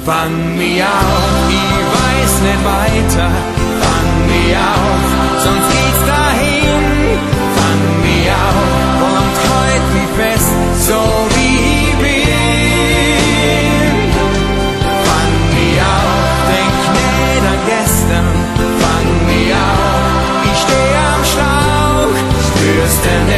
Fang mich auf, ich weiß nicht weiter. Fang mich auf, sonst geht's dahin. Fang mich auf und halt mich fest, so wie ich bin. Fang mich auf, denk nicht an gestern. Fang mich auf, ich steh am Schlauch, spürst du nicht?